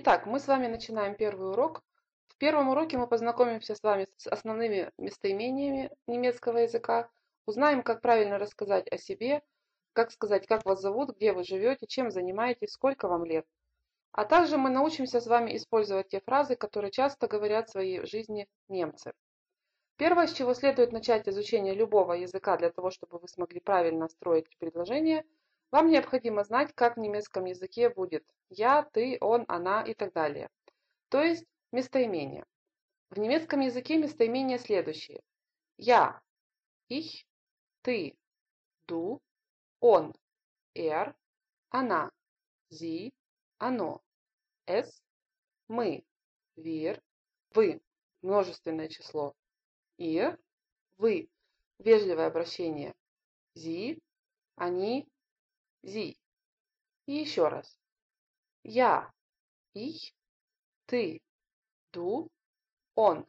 Итак, мы с вами начинаем первый урок. В первом уроке мы познакомимся с вами с основными местоимениями немецкого языка, узнаем, как правильно рассказать о себе, как сказать, как вас зовут, где вы живете, чем занимаетесь, сколько вам лет. А также мы научимся с вами использовать те фразы, которые часто говорят в своей жизни немцы. Первое, с чего следует начать изучение любого языка для того, чтобы вы смогли правильно строить предложения, вам необходимо знать, как в немецком языке будет «я», «ты», «он», «она» и так далее. То есть местоимения. В немецком языке местоимения следующие. «Я», «ich», «ты», «du», «он», «er», «она», «sie», «оно», «es», «мы», «wir», «вы», множественное число, «ihr», «вы», вежливое обращение, «sie», «они», «sie». И еще раз. Я, ich, ты, du, он,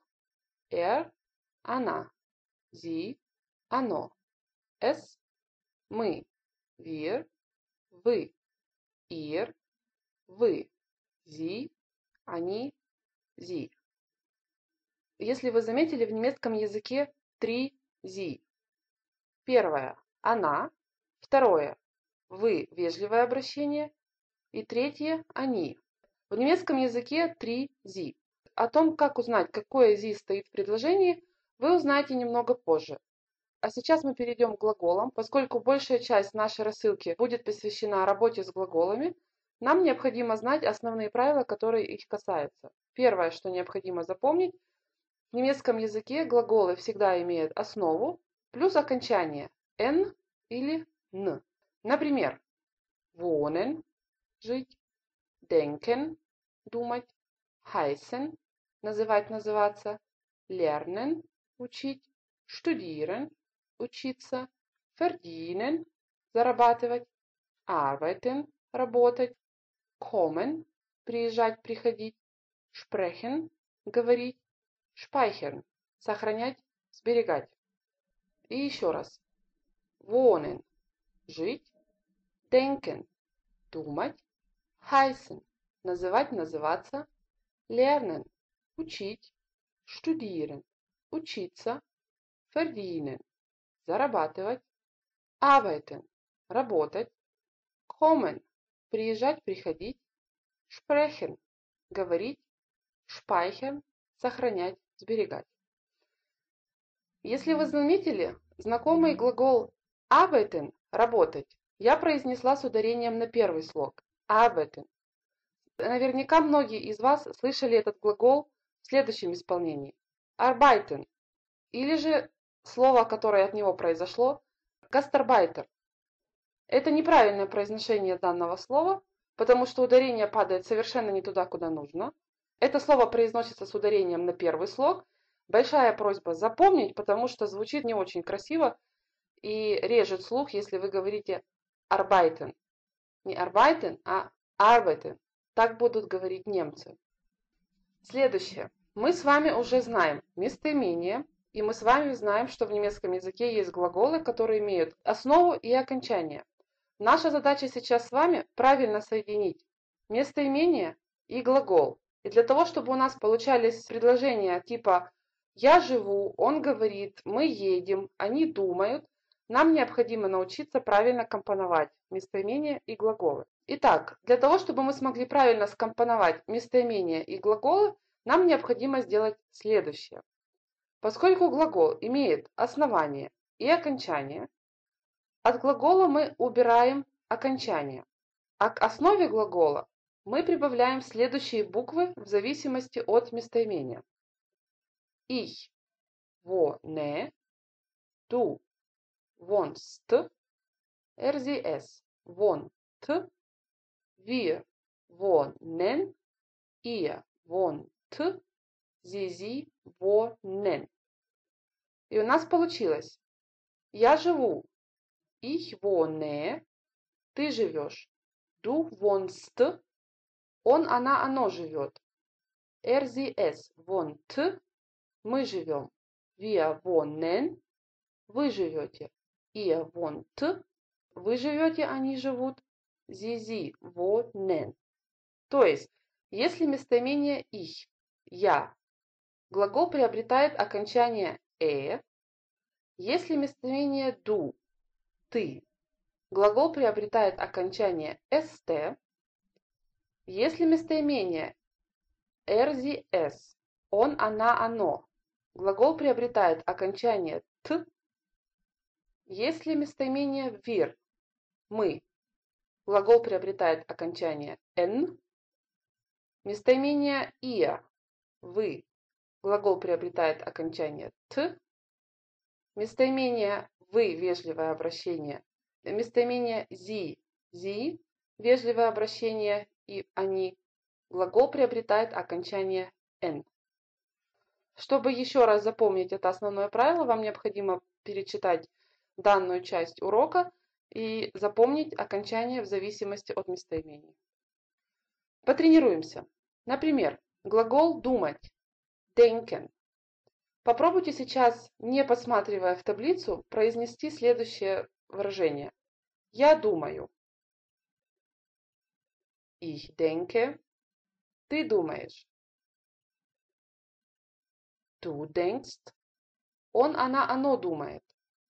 она, sie, оно, es, мы, wir, вы, ihr, вы, sie, они, sie. Если вы заметили, в немецком языке 3 sie. Первое – она. Второе – вы, вежливое обращение. И третье – они. В немецком языке 3 sie. О том, как узнать, какое sie стоит в предложении, вы узнаете немного позже. А сейчас мы перейдем к глаголам. Поскольку большая часть нашей рассылки будет посвящена работе с глаголами, нам необходимо знать основные правила, которые их касаются. Первое, что необходимо запомнить, в немецком языке глаголы всегда имеют основу плюс окончание «n» или «n». Например, wohnen – жить, denken – думать, heißen – называть, называться, lernen – учить, studieren – учиться, verdienen – зарабатывать, arbeiten – работать, kommen – приезжать, приходить, sprechen – говорить, speichern – сохранять, сберегать. И еще раз. Wohnen – жить, denken – думать, heißen – называть, называться, lernen – учить, studieren – учиться, verdienen – зарабатывать, arbeiten – работать, kommen – приезжать, приходить, sprechen – говорить, speichern – сохранять, сберегать. Если вы заметили, знакомый глагол arbeiten – работать я произнесла с ударением на первый слог – arbeiten. Наверняка многие из вас слышали этот глагол в следующем исполнении – arbeiten, или же слово, которое от него произошло – gastarbeiter. Это неправильное произношение данного слова, потому что ударение падает совершенно не туда, куда нужно. Это слово произносится с ударением на первый слог. Большая просьба запомнить, потому что звучит не очень красиво и режет слух, если вы говорите arbeiten. Не arbeiten, а arbeiten. Так будут говорить немцы. Следующее. Мы с вами уже знаем местоимение, и мы с вами знаем, что в немецком языке есть глаголы, которые имеют основу и окончание. Наша задача сейчас с вами правильно соединить местоимение и глагол. И для того, чтобы у нас получались предложения типа «я живу», «он говорит», «мы едем», «они думают», нам необходимо научиться правильно компоновать местоимения и глаголы. Итак, для того, чтобы мы смогли правильно скомпоновать местоимения и глаголы, нам необходимо сделать следующее. Поскольку глагол имеет основание и окончание, от глагола мы убираем окончание, а к основе глагола мы прибавляем следующие буквы в зависимости от местоимения. Ich wohne, du wohnst, sie es wohnt, wir wohnen, ihr wohnt, sie wohnen. И у нас получилось: я живу, ich wohne, ты живешь, du wohnst, он, она, оно живет, sie es wohnt, мы живем, wir wohnen, вы живете, ihr wohnt, вы живете, они живут, sie wohnen. То есть Если местоимение ich, я, глагол приобретает окончание Если местоимение du, ты, глагол приобретает окончание Если местоимение sie, es, он, она, оно, глагол приобретает окончание Если местоимение wir, мы, глагол приобретает окончание местоимение ihr, вы, глагол приобретает окончание местоимение вы, вежливое обращение, местоимение sie, вежливое обращение и они, глагол приобретает окончание n. Чтобы еще раз запомнить это основное правило, вам необходимо перечитать данную часть урока и запомнить окончание в зависимости от местоимений. Потренируемся. Например, глагол думать, denken. Попробуйте сейчас, не посматривая в таблицу, произнести следующее выражение. Я думаю. Ich denke. Ты думаешь. Du denkst. Он, она, оно думает.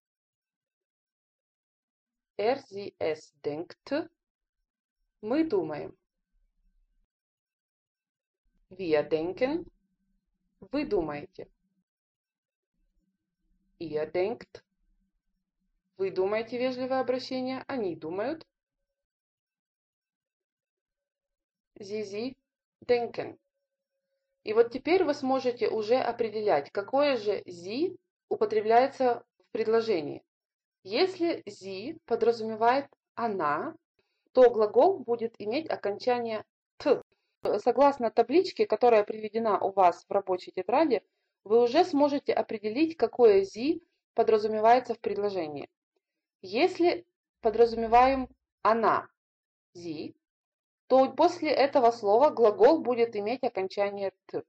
Sie, es denkt. Мы думаем. Wir denken. Вы думаете. Ihr denkt. Вы думаете, вежливое обращение, они думают. Sie denken. И вот теперь вы сможете уже определять, какое же sie употребляется в предложении. Если sie подразумевает она, то глагол будет иметь окончание т. Согласно табличке, которая приведена у вас в рабочей тетради, вы уже сможете определить, какое sie подразумевается в предложении. Если подразумеваем она, sie, то после этого слова глагол будет иметь окончание т.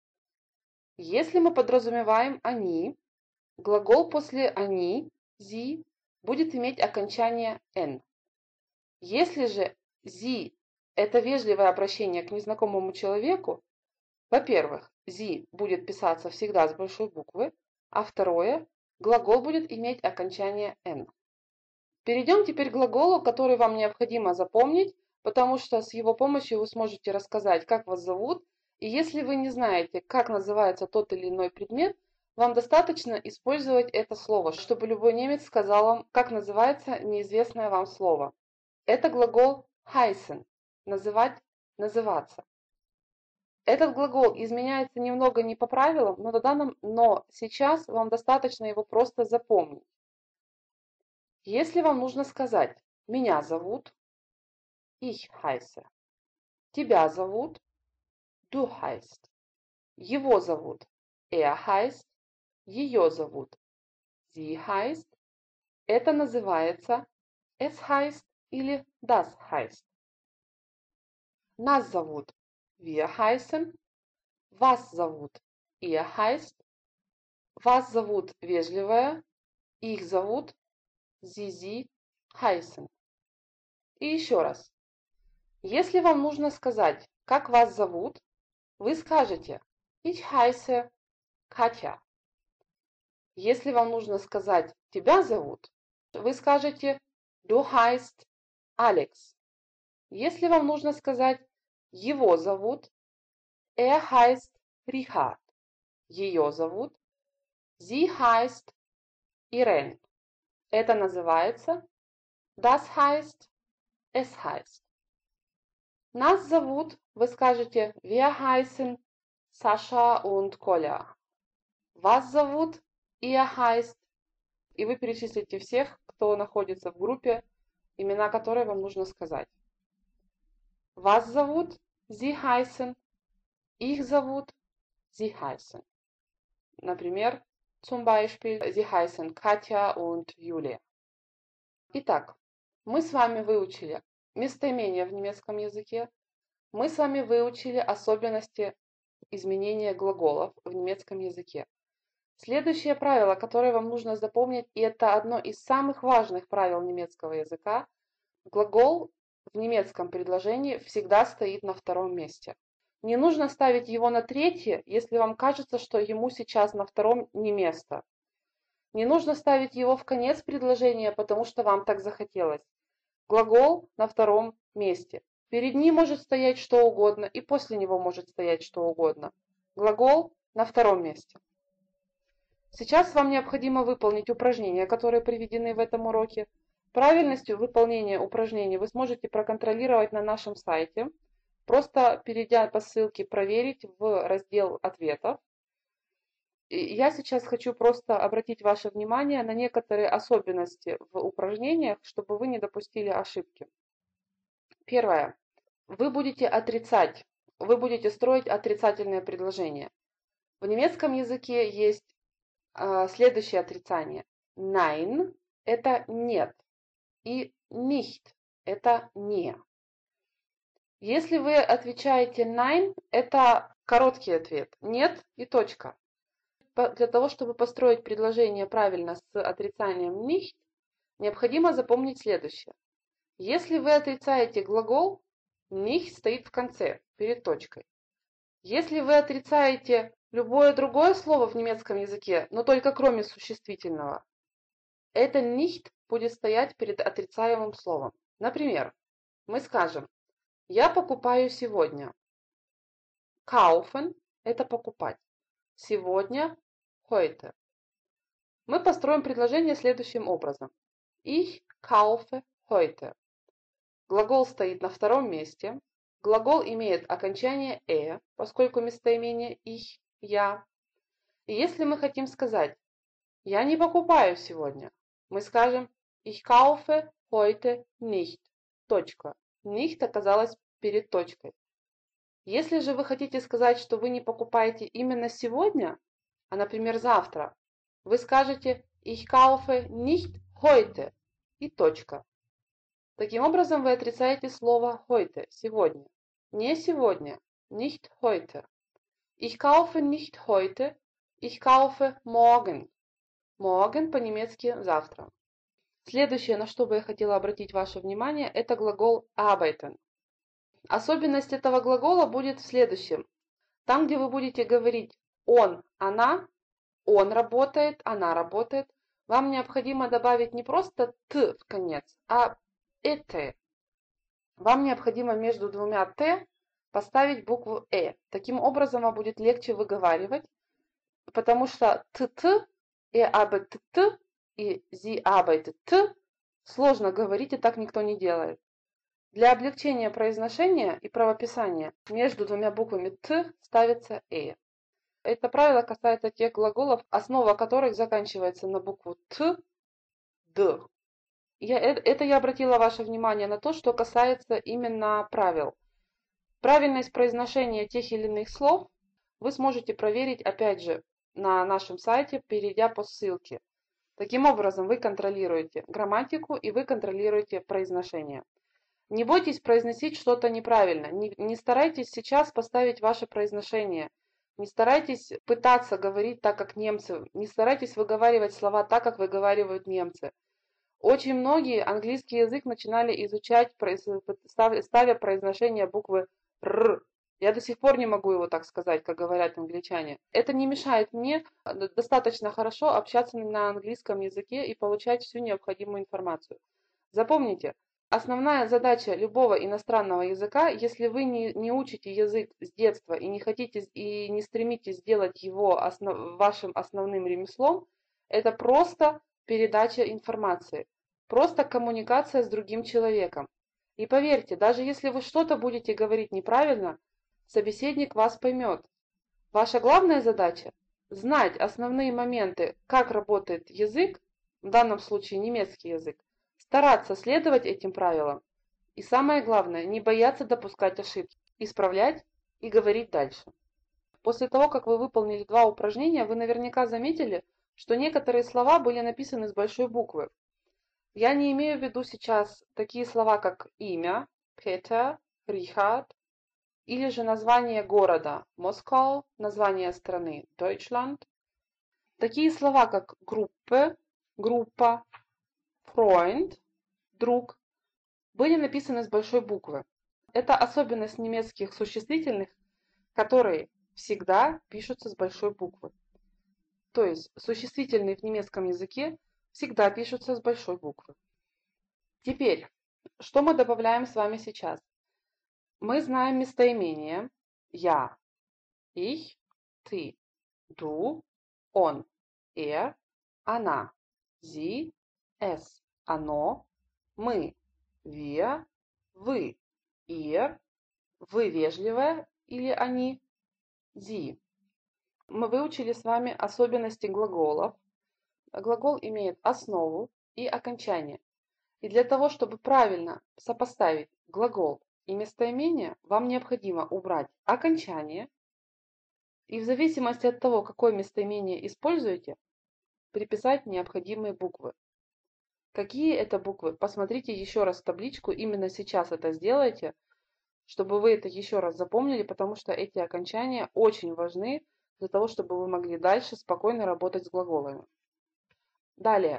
Если мы подразумеваем они, глагол после они, sie, будет иметь окончание n. Если же sie – это вежливое обращение к незнакомому человеку, во-первых, sie будет писаться всегда с большой буквы, а второе, глагол будет иметь окончание n. Перейдем теперь к глаголу, который вам необходимо запомнить, потому что с его помощью вы сможете рассказать, как вас зовут, и если вы не знаете, как называется тот или иной предмет, вам достаточно использовать это слово, чтобы любой немец сказал вам, как называется неизвестное вам слово. Это глагол heißen, называть, называться. Этот глагол изменяется немного не по правилам, но сейчас вам достаточно его просто запомнить. Если вам нужно сказать «меня зовут», ich heiße, тебя зовут, du heißt, его зовут, heißt, ее зовут, sie heißt, это называется es heißt или das heißt. Нас зовут, wir heißen, вас зовут, ihr heißt, вас зовут вежливая, их зовут, sie heißen. И еще раз. Если вам нужно сказать, как вас зовут, вы скажете ich heiße Katja. Если вам нужно сказать тебя зовут, вы скажете du heißt Alex. Если вам нужно сказать его зовут, heißt Richard. Ее зовут, sie heißt Irene. Это называется das heißt, es heißt. Нас зовут, вы скажете wir heißen Sascha und Kolja. Вас зовут, ihr heißt, и вы перечислите всех, кто находится в группе, имена которой вам нужно сказать. Вас зовут, sie heißen, их зовут, sie heißen. Например, zum Beispiel, sie heißen Katja und Julia. Итак, мы с вами выучили местоимения в немецком языке, мы с вами выучили особенности изменения глаголов в немецком языке. Следующее правило, которое вам нужно запомнить, и это одно из самых важных правил немецкого языка, глагол в немецком предложении всегда стоит на втором месте. Не нужно ставить его на третье, если вам кажется, что ему сейчас на втором не место. Не нужно ставить его в конец предложения, потому что вам так захотелось. Глагол на втором месте. Перед ним может стоять что угодно, и после него может стоять что угодно. Глагол на втором месте. Сейчас вам необходимо выполнить упражнения, которые приведены в этом уроке. Правильность выполнения упражнений вы сможете проконтролировать на нашем сайте, просто перейдя по ссылке «Проверить» в раздел ответов. Я сейчас хочу просто обратить ваше внимание на некоторые особенности в упражнениях, чтобы вы не допустили ошибки. Первое. Вы будете отрицать, вы будете строить отрицательные предложения. В немецком языке есть следующее отрицание. Nein – это нет, и nicht – это не. Если вы отвечаете nein, это короткий ответ. Нет и точка. Для того, чтобы построить предложение правильно с отрицанием nicht, необходимо запомнить следующее. Если вы отрицаете глагол, nicht стоит в конце, перед точкой. Если вы отрицаете любое другое слово в немецком языке, но только кроме существительного, это nicht будет стоять перед отрицаемым словом. Например, мы скажем «Я покупаю сегодня». Kaufen – это покупать. Сегодня – heute. Мы построим предложение следующим образом. Ich kaufe heute. Глагол стоит на втором месте. Глагол имеет окончание поскольку местоимение ich – я. И если мы хотим сказать «Я не покупаю сегодня», мы скажем Ich kaufe heute nicht. Точка. Nicht оказалась перед точкой. Если же вы хотите сказать, что вы не покупаете именно сегодня, а, например, завтра, вы скажете Ich kaufe nicht heute и точка. Таким образом, вы отрицаете слово heute, сегодня. Не сегодня, nicht heute. Ich kaufe nicht heute, ich kaufe morgen. Morgen по-немецки завтра. Следующее, на что бы я хотела обратить ваше внимание, это глагол arbeiten. Особенность этого глагола будет в следующем. Там, где вы будете говорить он, она, он работает, она работает, вам необходимо добавить не просто т в конец, а это. Вам необходимо между двумя т поставить букву Таким образом, вам будет легче выговаривать, потому что т и arbeitet и sie arbeitet сложно говорить, и так никто не делает. Для облегчения произношения и правописания между двумя буквами т ставится Это правило касается тех глаголов, основа которых заканчивается на букву т, д. Это я обратила ваше внимание на то, что касается именно правил. Правильность произношения тех или иных слов вы сможете проверить, опять же, на нашем сайте, перейдя по ссылке. Таким образом, вы контролируете грамматику и вы контролируете произношение. Не бойтесь произносить что-то неправильно. Не старайтесь сейчас поставить ваше произношение. Не старайтесь пытаться говорить так, как немцы. Не старайтесь выговаривать слова так, как выговаривают немцы. Очень многие английский язык начинали изучать, ставя произношение буквы «р». Я до сих пор не могу его так сказать, как говорят англичане. Это не мешает мне достаточно хорошо общаться на английском языке и получать всю необходимую информацию. Запомните, основная задача любого иностранного языка, если вы не учите язык с детства и не хотите и не стремитесь сделать его вашим основным ремеслом, это просто передача информации, просто коммуникация с другим человеком. И поверьте, даже если вы что-то будете говорить неправильно, собеседник вас поймет. Ваша главная задача – знать основные моменты, как работает язык, в данном случае немецкий язык, стараться следовать этим правилам. И самое главное, не бояться допускать ошибки, исправлять и говорить дальше. После того, как вы выполнили 2 упражнения, вы наверняка заметили, что некоторые слова были написаны с большой буквы. Я не имею в виду сейчас такие слова, как имя, Peter, Richard, или же название города Москва, название страны Deutschland. Такие слова, как Gruppe, группа, Freund, друг, были написаны с большой буквы. Это особенность немецких существительных, которые всегда пишутся с большой буквы. То есть существительные в немецком языке всегда пишутся с большой буквы. Теперь, что мы добавляем с вами сейчас? Мы знаем местоимение я, ich, ты, du, он, она, sie, es, оно, мы, wir, вы, ihr, вы вежливая или они, sie. Мы выучили с вами особенности глаголов. Глагол имеет основу и окончание. И для того, чтобы правильно сопоставить глагол и местоимение, вам необходимо убрать окончание и в зависимости от того, какое местоимение используете, приписать необходимые буквы. Какие это буквы? Посмотрите еще раз табличку, именно сейчас это сделайте, чтобы вы это еще раз запомнили, потому что эти окончания очень важны для того, чтобы вы могли дальше спокойно работать с глаголами. Далее.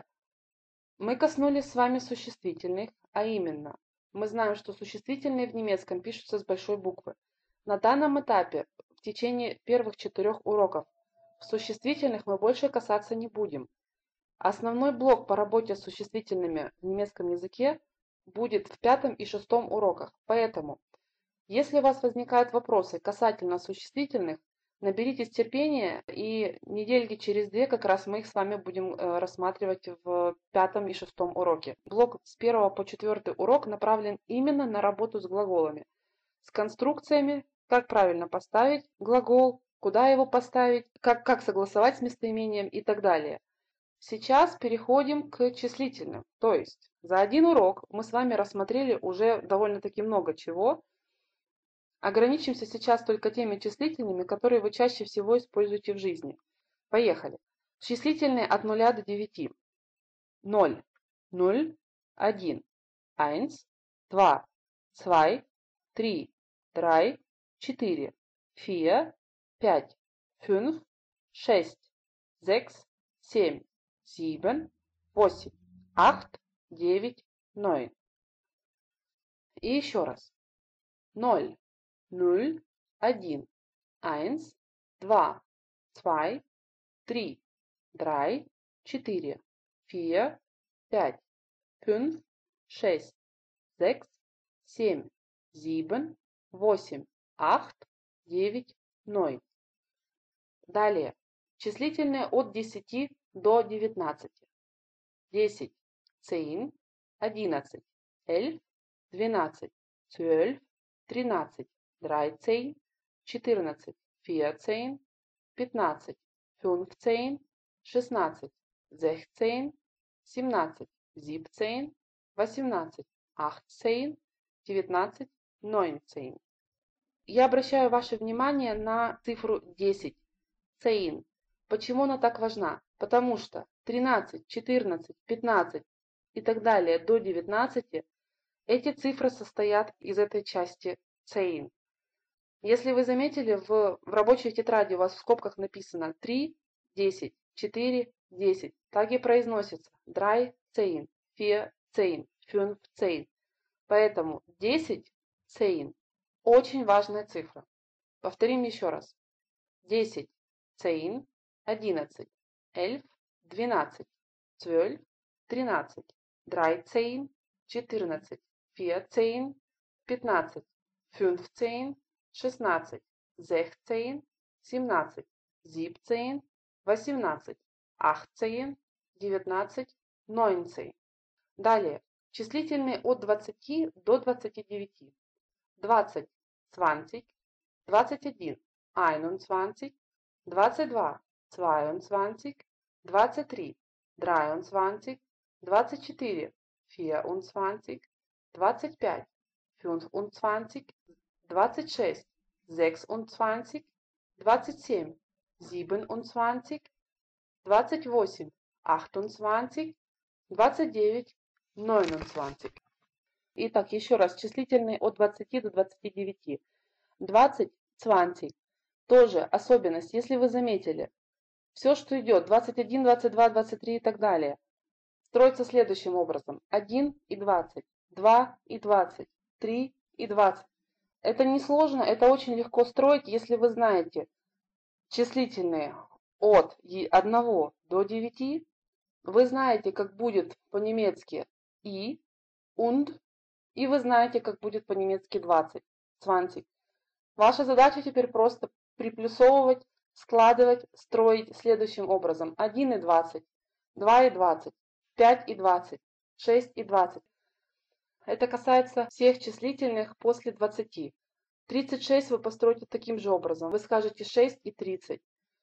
Мы коснулись с вами существительных, а именно, мы знаем, что существительные в немецком пишутся с большой буквы. На данном этапе, в течение первых 4 уроков, в существительных мы больше касаться не будем. Основной блок по работе с существительными в немецком языке будет в 5 и 6 уроках. Поэтому, если у вас возникают вопросы касательно существительных, наберитесь терпения, и недельки через 2 как раз мы их с вами будем рассматривать в 5 и 6 уроке. Блок с 1 по 4 урок направлен именно на работу с глаголами, с конструкциями, как правильно поставить глагол, куда его поставить, как согласовать с местоимением и так далее. Сейчас переходим к числительным. То есть за один урок мы с вами рассмотрели уже довольно-таки много чего. Ограничимся сейчас только теми числительными, которые вы чаще всего используете в жизни. Поехали. Числительные от 0 до 9. 0, 0, 1, 1, 2, 2, 3, 3, 4, 4, 5, 5, 6, 6, 7, 7, 8, 8, 9, 9. И еще раз. 0, 0, 1, 1, 2, 2, 3, 3, 4, 4, 5, 5, 6, 6, 7, 7, 8, 8, 9, 9. Далее. Числительные от 10 до 19. 10, 10, 11, 11, 12, 12, 13, 13, 14, 14, 15, 15, 16, 16, 17, 17, 18, 18, 19, 19. Я обращаю ваше внимание на цифру 10. 10. Почему она так важна? Потому что 13, 14, 15 и так далее до 19 эти цифры состоят из этой части 10. Если вы заметили, в рабочей тетради у вас в скобках написано 3, 10, 4, 10. Так и произносится 3, 10, 4, 10, 5, 10. Поэтому 10, 10 очень важная цифра. Повторим еще раз. 10, 10, 11, 11, 12, 12, 13, 13, 14, 14, 15, 15, 16, 16, 17, 17, 18, 18, 19, 19. Далее. Числительные от 20 до 29. 20, 20, 21, 21, 22, 22, 23, 23, 24, 24, 25, 25, 26, 26, 27, 27, 28, 28, 29, 29. Итак, еще раз, числительные от 20 до 29. 20, 20. Тоже особенность, если вы заметили, все, что идет, 21, 22, 23 и так далее, строится следующим образом. 1 и 20, 2 и 20, 3 и 20. Это несложно, это очень легко строить, если вы знаете числительные от 1 до 9. Вы знаете, как будет по-немецки и, und, и вы знаете, как будет по-немецки 20, 20. Ваша задача теперь просто приплюсовывать, складывать, строить следующим образом. 1 и 20, 2 и 20, 5 и 20, 6 и 20. Это касается всех числительных после 20. 36 вы построите таким же образом. Вы скажете 6 и 30.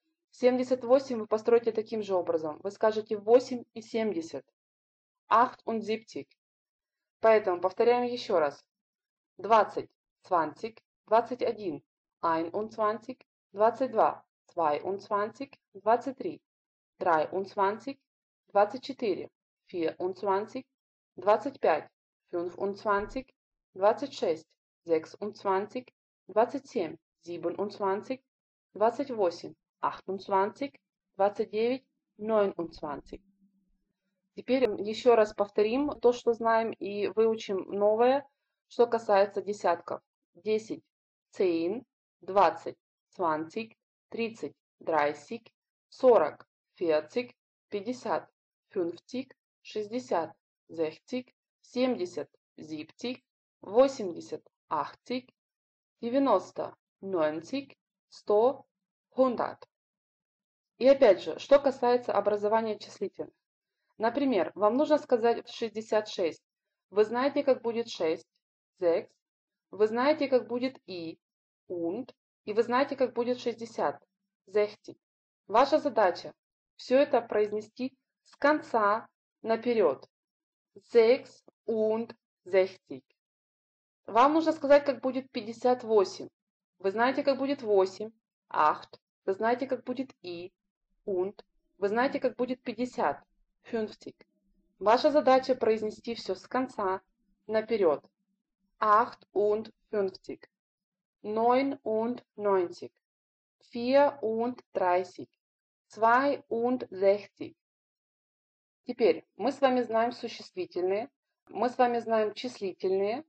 78 вы построите таким же образом. Вы скажете 8 и 70. 78. Поэтому повторяем еще раз. 20, 20, 21, 21, 22, 22, 23, 23, 24, 24, 25, 25, 26, 26, 27, 27, 28, 28, 29, 29. Теперь еще раз повторим то, что знаем, и выучим новое, что касается десятков. 10, 10, 20, 20, 30, 30, 40, 40, 50, 50, 60, 60, 70, 70, 80, 80, 90, 90, 100, 100. И опять же, что касается образования числительных. Например, вам нужно сказать 66. Вы знаете, как будет 6, 6. Вы знаете, как будет и, und. И вы знаете, как будет 60, 60. Ваша задача все это произнести с конца наперед. 6 und 60. Вам нужно сказать, как будет 58. Вы знаете, как будет 8, 8. Вы знаете, как будет и, und. Вы знаете, как будет 50. 50. Ваша задача произнести все с конца наперед. 58, 99, 34, 62. Теперь мы с вами знаем существительные, мы с вами знаем числительные.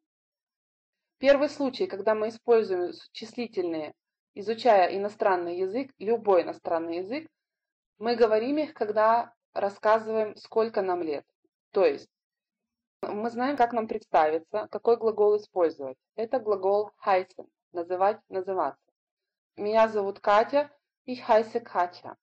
Первый случай, когда мы используем числительные, изучая иностранный язык, любой иностранный язык, мы говорим их, когда рассказываем, сколько нам лет. То есть мы знаем, как нам представиться, какой глагол использовать. Это глагол heißen, называть, называться. Меня зовут Катя, ich heiße Katja.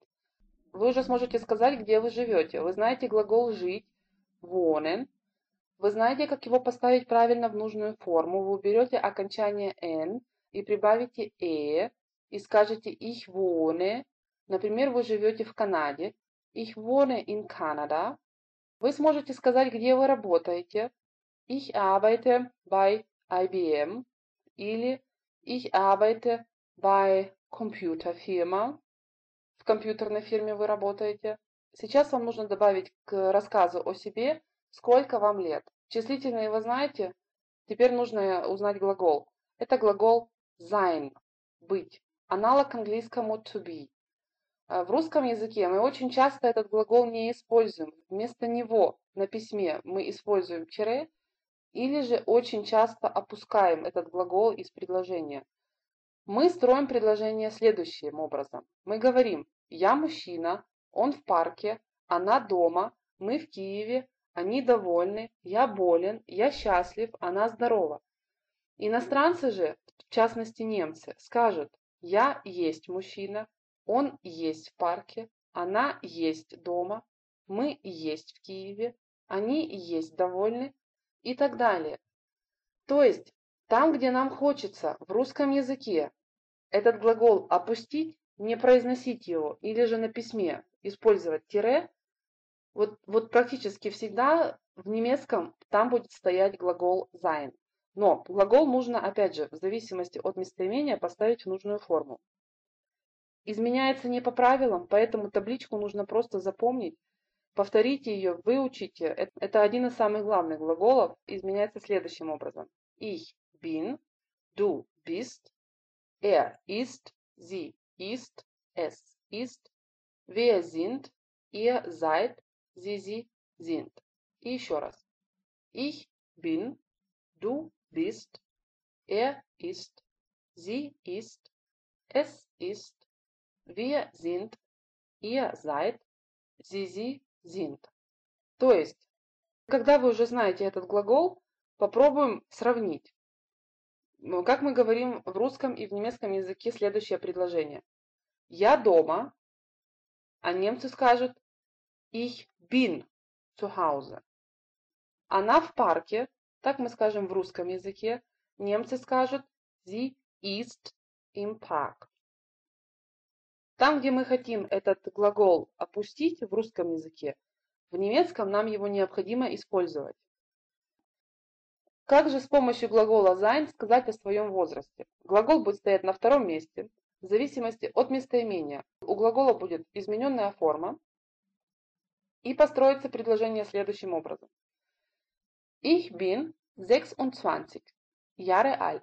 Вы уже сможете сказать, где вы живете. Вы знаете глагол жить, wohnen. Вы знаете, как его поставить правильно в нужную форму. Вы уберете окончание n и прибавите и скажете ich wohne. Например, вы живете в Канаде. Ich wohne in Canada. Вы сможете сказать, где вы работаете. Ich arbeite bei IBM или ich arbeite bei Computerfirma. В компьютерной фирме вы работаете. Сейчас вам нужно добавить к рассказу о себе, сколько вам лет. Числительные вы знаете. Теперь нужно узнать глагол. Это глагол sein, быть. Аналог английскому to be. В русском языке мы очень часто этот глагол не используем. Вместо него на письме мы используем тире или же очень часто опускаем этот глагол из предложения. Мы строим предложение следующим образом. Мы говорим «я мужчина», «он в парке», «она дома», «мы в Киеве», «они довольны», «я болен», «я счастлив», «она здорова». Иностранцы же, в частности немцы, скажут «я есть мужчина», «он есть в парке», «она есть дома», «мы есть в Киеве», «они есть довольны» и так далее. То есть, там, где нам хочется в русском языке этот глагол опустить, не произносить его, или же на письме использовать тире, вот практически всегда в немецком там будет стоять глагол sein. Но глагол нужно, опять же, в зависимости от местоимения поставить в нужную форму. Изменяется не по правилам, поэтому табличку нужно просто запомнить, повторите ее, выучите. Это один из самых главных глаголов. Изменяется следующим образом. Ich bin, du bist, ist, sie ist, es ist, wir sind, ihr seid, sie sind. И еще раз. Ich bin, du bist, ist, sie ist, es ist, wir sind, ihr seid, sie sind. То есть, когда вы уже знаете этот глагол, попробуем сравнить. Как мы говорим в русском и в немецком языке следующее предложение. Я дома, а немцы скажут Ich bin zu Hause. Она в парке, так мы скажем в русском языке. Немцы скажут Sie ist im Park. Там, где мы хотим этот глагол опустить в русском языке, в немецком нам его необходимо использовать. Как же с помощью глагола sein сказать о своем возрасте? Глагол будет стоять на втором месте, в зависимости от местоимения. У глагола будет измененная форма, и построится предложение следующим образом. Ich bin 26 Jahre alt.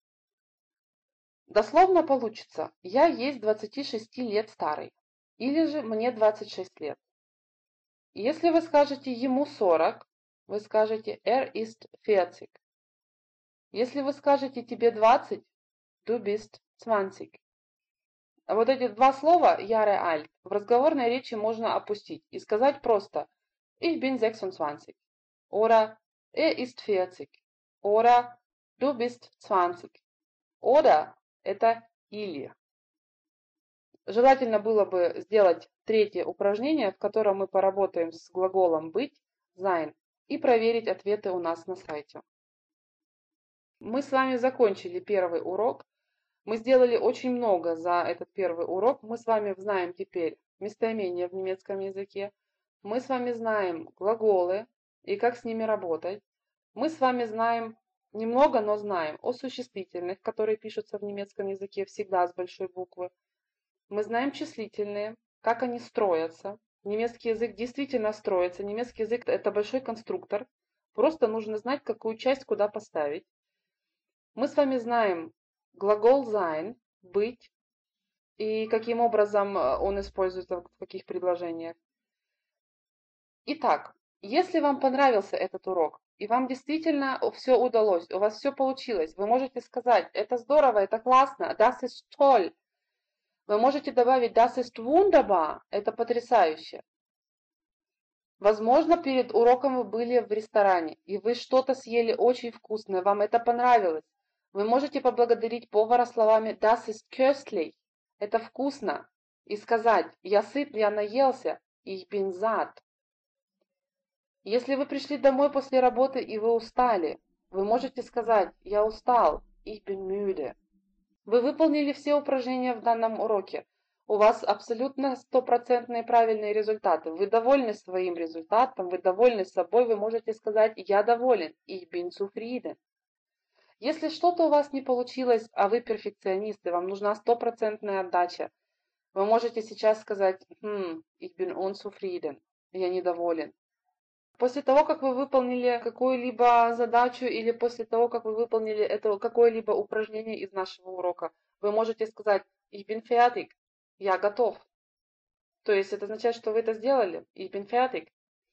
Дословно получится «я есть 26 лет старый» или же «мне 26 лет». Если вы скажете «ему 40», вы скажете ist 40. Если вы скажете «тебе 20», du bist 20. А вот эти два слова Jahre alt в разговорной речи можно опустить и сказать просто Ich bin 26 oder ist 40 oder du bist 20 oder это или. Желательно было бы сделать третье упражнение, в котором мы поработаем с глаголом быть, sein, и проверить ответы у нас на сайте. Мы с вами закончили первый урок. Мы сделали очень много за этот первый урок. Мы с вами знаем теперь местоимения в немецком языке. Мы с вами знаем глаголы и как с ними работать. Мы с вами знаем немного, но знаем о существительных, которые пишутся в немецком языке всегда с большой буквы. Мы знаем числительные, как они строятся. Немецкий язык действительно строится. Немецкий язык – это большой конструктор. Просто нужно знать, какую часть куда поставить. Мы с вами знаем глагол sein, быть, и каким образом он используется в каких предложениях. Итак, если вам понравился этот урок, и вам действительно все удалось, у вас все получилось, вы можете сказать, это здорово, это классно, das ist toll. Вы можете добавить das ist wunderbar, это потрясающе. Возможно, перед уроком вы были в ресторане, и вы что-то съели очень вкусное, вам это понравилось. Вы можете поблагодарить повара словами das ist köstlich, это вкусно, и сказать я сыт, я наелся, ich bin satt. Если вы пришли домой после работы и вы устали, вы можете сказать я устал, ich bin müde. Вы выполнили все упражнения в данном уроке. У вас абсолютно стопроцентные правильные результаты. Вы довольны своим результатом, вы довольны собой, вы можете сказать я доволен, ich bin zufrieden. Если что-то у вас не получилось, а вы перфекционист, и вам нужна стопроцентная отдача, вы можете сейчас сказать ich bin unzufrieden, я недоволен. После того, как вы выполнили какую-либо задачу или после того, как вы выполнили это какое-либо упражнение из нашего урока, вы можете сказать ich bin fertig, я готов. То есть это означает, что вы это сделали, ich bin fertig.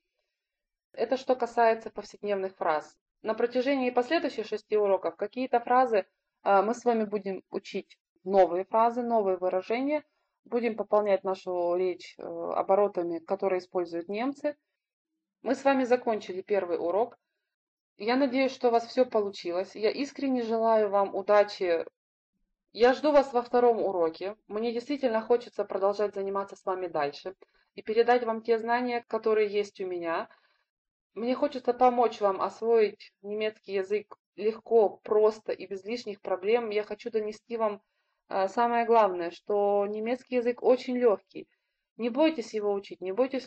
Это что касается повседневных фраз. На протяжении последующих 6 уроков какие-то фразы мы с вами будем учить новые фразы, новые выражения, будем пополнять нашу речь оборотами, которые используют немцы. Мы с вами закончили первый урок. Я надеюсь, что у вас все получилось. Я искренне желаю вам удачи. Я жду вас во втором уроке. Мне действительно хочется продолжать заниматься с вами дальше и передать вам те знания, которые есть у меня. Мне хочется помочь вам освоить немецкий язык легко, просто и без лишних проблем. Я хочу донести вам самое главное, что немецкий язык очень легкий. Не бойтесь его учить, не бойтесь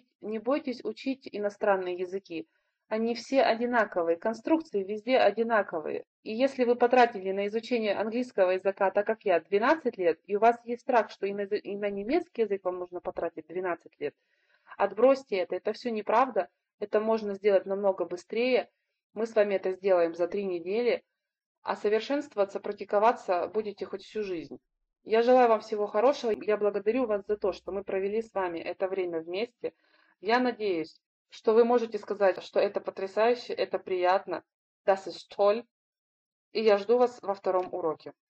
учить иностранные языки. Они все одинаковые, конструкции везде одинаковые. И если вы потратили на изучение английского языка, так как я, 12 лет, и у вас есть страх, что и на немецкий язык вам нужно потратить 12 лет, отбросьте это все неправда, это можно сделать намного быстрее. Мы с вами это сделаем за 3 недели, а совершенствоваться, практиковаться будете хоть всю жизнь. Я желаю вам всего хорошего. Я благодарю вас за то, что мы провели с вами это время вместе. Я надеюсь, что вы можете сказать, что это потрясающе, это приятно. Das ist toll. и я жду вас во втором уроке.